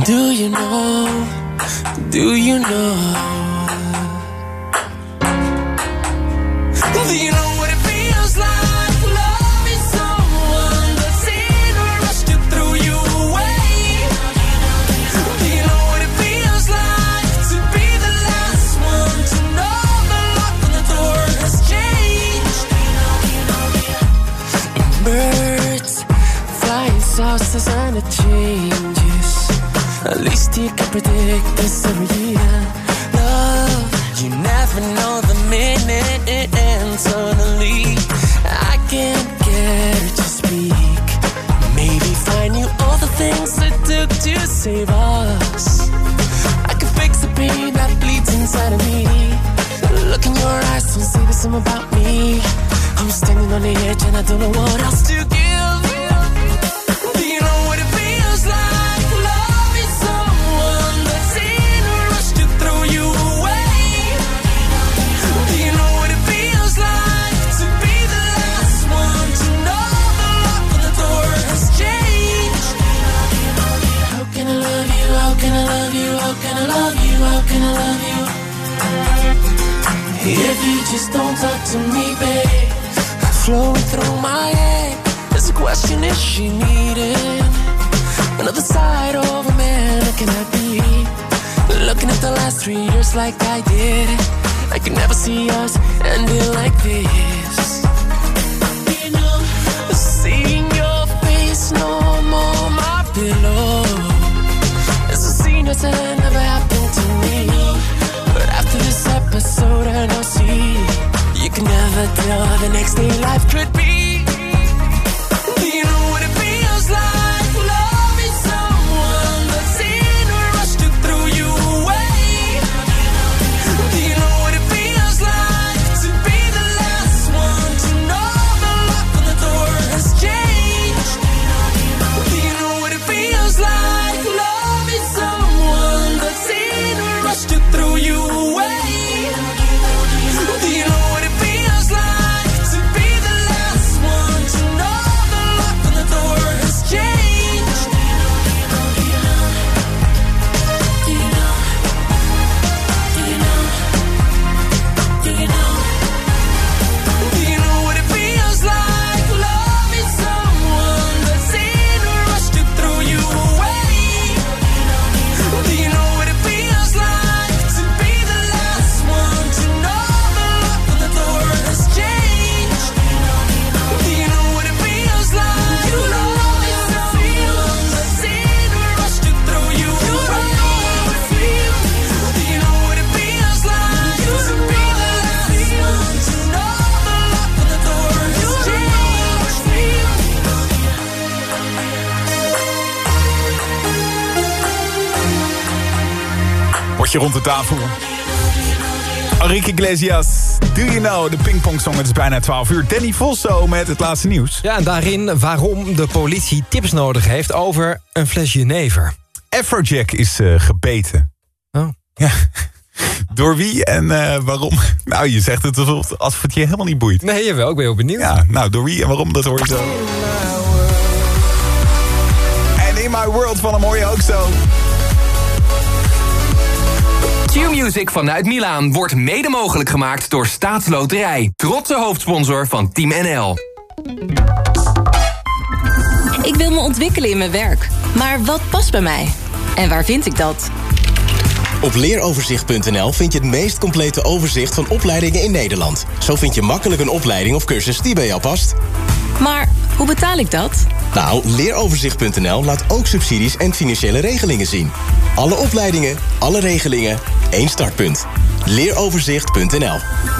Speaker 10: Do you know? Do you know? Do you know what it feels like? Loving someone that's in a rush to throw you away. Do you know what it feels like to be the last one to know the lock on the door has changed? Birds flying saucers and it changes. At least you can predict this every year. Love, you never know the minute it ends. Suddenly, I can't get her to speak. Maybe find you all the things it took to save us. I could fix the pain that bleeds inside of me. Look in your eyes, don't say the same about me. I'm standing on the edge and I don't know what else to give. Do you know what it feels like? Loving someone that's in a rush to throw you away. Do you know what it feels like to be the last one to know the lock on the door has changed? How can I love you? How can I love you? How can I love you? How can I love you? If you just don't talk to me, babe. Flowing through my head, there's a question: is she needing another side of a man? Or can I be looking at the last 3 years like I did? I can never see us ending like this. You know, seeing your face no more my pillow. It's a scene that never happened to me. But after this episode, I know see. You can never tell how the next day life could be. Do you know what it feels like? Loving someone that's in a rush to throw you away. Do you know what it feels like to be the last one to know the lock on the door has changed? Do you know what it feels like? Loving someone that's in a rush to throw you away. Do you know what it feels like to be the last one to know the lock on the door has changed? Do you know? Do you know? Do you know? Do you know? Do you know what it feels like? Loving someone that's in a rush to throw you away. Do you know what it feels like to be the last one to know the lock on the door has changed? Do you know what it feels like? You know someone that's in a rush to throw you away. Do you know what it feels like to be the last one to know the lock on the door has changed?
Speaker 7: Word je rond de tafel. Enrique Iglesias, Do You Know, de pingpongsong. Het is bijna 12 uur. Danny Vosso met het laatste nieuws.
Speaker 14: Ja, en daarin waarom de politie tips nodig heeft over een fles jenever.
Speaker 7: Afrojack is gebeten.
Speaker 14: Oh.
Speaker 7: Ja. Door wie en waarom? Nou, je zegt het alsof het je helemaal niet boeit.
Speaker 14: Nee, jawel, ik ben heel benieuwd.
Speaker 7: Ja, nou, door wie en waarom, dat hoor je zo. En In My World van hem hoor je ook zo.
Speaker 15: Q-Music vanuit Milaan wordt mede mogelijk gemaakt door Staatsloterij. Trotse hoofdsponsor van Team NL.
Speaker 16: Ik wil me ontwikkelen in mijn werk. Maar wat past bij mij? En waar vind ik dat?
Speaker 17: Op leeroverzicht.nl vind je het meest complete overzicht van opleidingen in Nederland. Zo vind je makkelijk een opleiding of cursus die bij jou past.
Speaker 16: Maar hoe betaal ik dat?
Speaker 17: Nou, leeroverzicht.nl laat ook subsidies en financiële regelingen zien. Alle opleidingen, alle regelingen, één startpunt. Leeroverzicht.nl.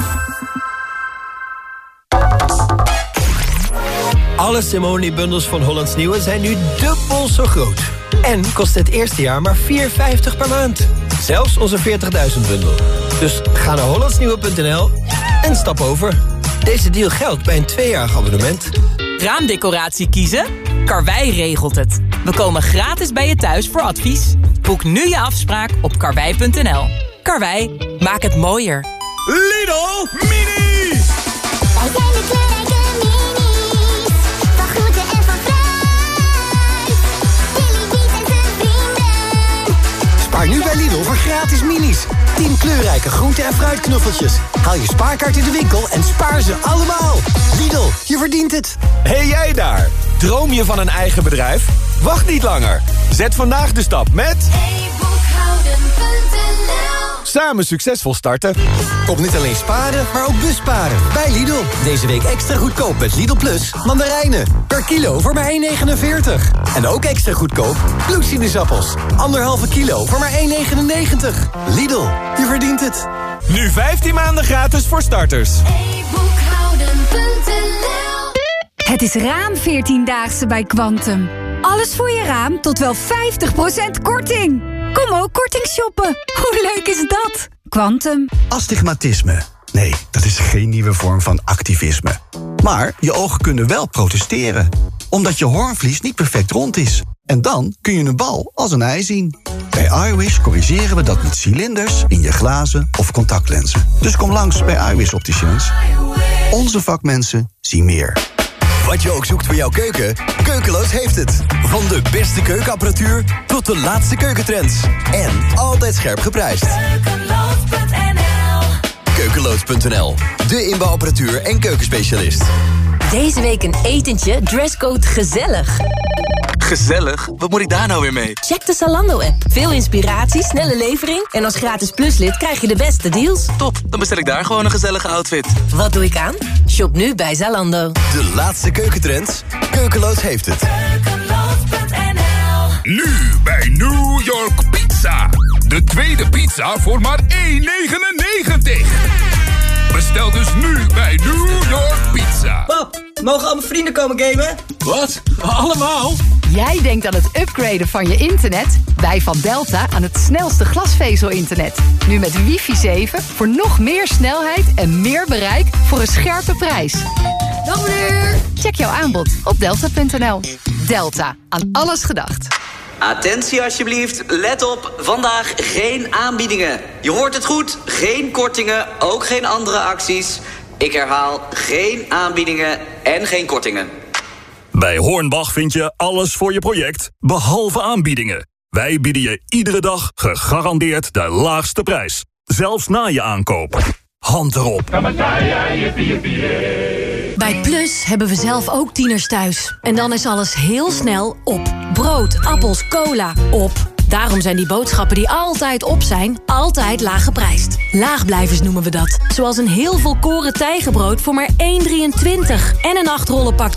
Speaker 18: Alle Simone-bundels van Hollands Nieuwe zijn nu dubbel zo groot. En kost het eerste jaar maar $4,50 per maand. Zelfs onze 40.000-bundel. Dus ga naar hollandsnieuwe.nl en stap over. Deze deal geldt bij een 2-jarig abonnement.
Speaker 3: Raamdecoratie kiezen? Karwei regelt het. We komen gratis bij je thuis voor advies. Boek nu je afspraak op karwei.nl. Karwei, maak het mooier.
Speaker 34: Lidl Mini!
Speaker 12: Wij zijn de kleurrijke minis. Van groente en van fruit. Billy Beat en zijn vrienden.
Speaker 18: Kleurrijke groente- en fruitknuffeltjes. Haal je spaarkaart in de winkel en spaar ze allemaal. Lidl, je verdient het.
Speaker 1: Hey jij daar, droom je van een eigen bedrijf? Wacht niet langer. Zet vandaag de stap met... Samen succesvol starten.
Speaker 18: Kom niet alleen sparen, maar ook busparen. Bij Lidl. Deze week extra goedkoop met Lidl Plus mandarijnen. Per kilo voor maar 1,49. En ook extra goedkoop bloedsinusappels. 1,5 kilo voor maar 1,99. Lidl, je verdient het.
Speaker 1: Nu 15 maanden gratis voor starters.
Speaker 2: Het is raam 14-daagse bij Quantum. Alles voor je raam tot wel 50% korting. Kom ook korting shoppen. Hoe leuk is dat? Quantum.
Speaker 20: Astigmatisme. Nee, dat is geen nieuwe vorm van activisme. Maar je ogen kunnen wel protesteren. Omdat je hoornvlies niet perfect rond is. En dan kun je een bal als een ei zien. Bij iWish corrigeren we dat met cilinders in je glazen of contactlenzen. Dus kom langs bij iWish Opticians. Onze vakmensen zien meer.
Speaker 22: Wat je ook zoekt voor jouw keuken, Keukeloos heeft het. Van de beste keukenapparatuur tot de laatste keukentrends. En altijd scherp geprijsd. Keukeloos.nl, de inbouwapparatuur en keukenspecialist.
Speaker 16: Deze week een etentje, dresscode gezellig.
Speaker 6: Gezellig? Wat moet ik daar nou weer mee?
Speaker 16: Check de Zalando-app. Veel inspiratie, snelle levering... en als gratis pluslid krijg je de beste deals.
Speaker 6: Top, dan bestel ik daar gewoon een gezellige outfit.
Speaker 16: Wat doe ik aan? Shop nu bij Zalando.
Speaker 22: De laatste keukentrends, Keukeloos heeft het.
Speaker 21: Nu bij New York Pizza. De tweede pizza voor maar €1,99. Bestel dus nu bij New York Pizza.
Speaker 23: Pap, mogen al mijn vrienden komen gamen?
Speaker 21: Wat? Allemaal?
Speaker 24: Jij denkt aan het upgraden van je internet? Wij van Delta aan het snelste glasvezel-internet. Nu met wifi 7 voor nog meer snelheid en meer bereik voor een scherpe prijs. Dag meneer! Check jouw aanbod op delta.nl. Delta, aan alles gedacht.
Speaker 25: Attentie alsjeblieft, let op, vandaag geen aanbiedingen. Je hoort het goed, geen kortingen, ook geen andere acties. Ik herhaal, geen aanbiedingen en geen kortingen.
Speaker 26: Bij Hornbach vind je alles voor je project, behalve aanbiedingen. Wij bieden je iedere dag gegarandeerd de laagste prijs. Zelfs na je aankoop. Hand erop.
Speaker 5: Bij Plus hebben we zelf ook tieners thuis. En dan is alles heel snel op. Brood, appels, cola, op. Daarom zijn die boodschappen die altijd op zijn, altijd laag geprijsd. Laagblijvers noemen we dat. Zoals een heel volkoren tijgenbrood voor maar €1,23. En een 8 rollen pakje